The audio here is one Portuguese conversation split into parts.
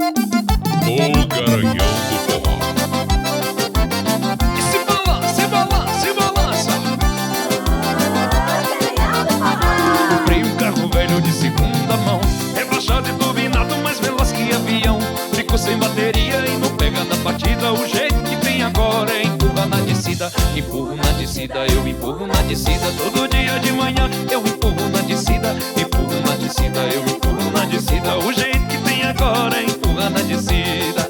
O Garanhão do Forró. E se balança, balança, balança. Comprei um carro velho de segunda mão, rebaixado e turbinado, mais veloz que avião. Ficou sem bateria e não pega na batida. O jeito que tem agora é empurrar na descida. Empurro na descida, eu empurro na descida. Todo dia de manhã eu empurro na descida. Empurro na descida, eu empurro na descida. O jeito que tem agora é empurrar na descida.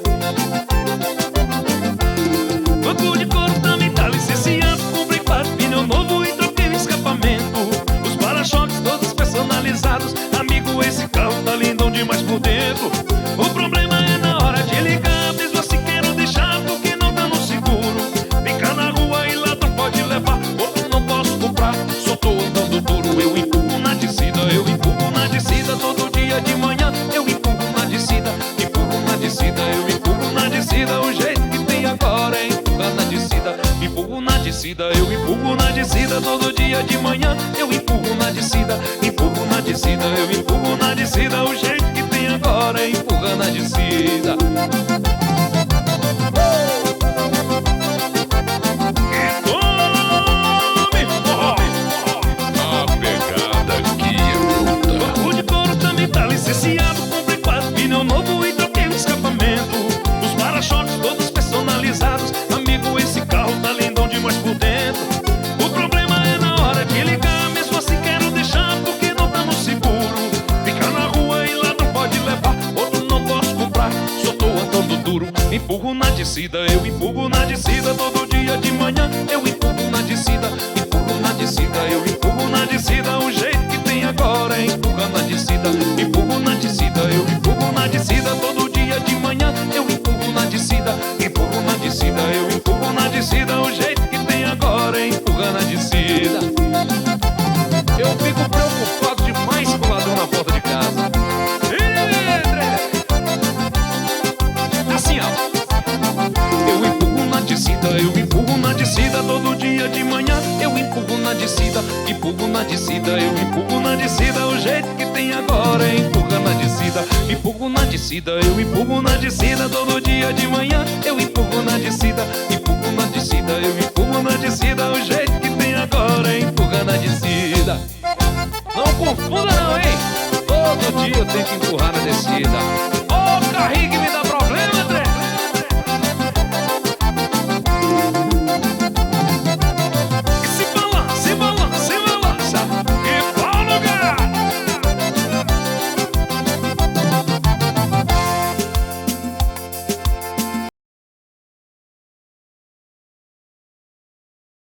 Banco de couro também tá licenciado. Comprei 4 pneu novo e troquei o escapamento. Os para-choques todos personalizados. Amigo, esse carro tá lindão demais por dentro. O problema é na hora de ligar, mesmo assim quero deixar porque não tá no seguro. Ficar na rua e ladrão pode levar, outro não posso comprar, só tô andando duro. Eu empurro na descida, eu empurro na descida. Todo dia de manhã eu empurro na descida. Empurro na descida, eu empurro na descida. O jeito que tem agora é empurrar na descida. Empurro na descida, eu empurro na descida. Todo dia de manhã eu empurro na descida. Empurro na descida, eu empurro na descida. O jeito que tem agora é empurrar na descida. A pegada que é bruta. Banco de couro também tá licenciado. Comprei 4 pneu novo e troquei o escapamento. Os para-choques todos personalizados. Amigo, esse carro tá lindão demais por dentro. O problema é na hora de ligar, mesmo assim quero deixar porque não tá no seguro. Ficar na rua e lá não pode levar, outro não posso comprar, só tô andando duro. Empurro na descida, eu empurro na descida. Todo dia de manhã eu empurro na descida. Empurro na descida, eu empurro na descida. O jeito que tem agora é empurrar na descida. Empurro na descida, eu empurro na descida. Todo dia de manhã eu empurro na descida. Empurro na descida, eu empurro na descida. O jeito que tem agora é empurrar na descida. Eu fico preocupado demais com o ladrão na porta de casa. Assim, ó. Eu empurro na descida, eu empurro na descida. Todo dia de manhã eu empurro na descida. Empurro na descida, eu empurro na descida. O jeito que tem agora é empurrar na descida. Empurro na descida, eu empurro na descida. Todo dia de manhã eu empurro na descida. Empurro na descida, eu empurro na descida. O jeito que tem agora é empurrar na descida. Não confunda não, hein? Todo dia eu tenho que empurrar na descida.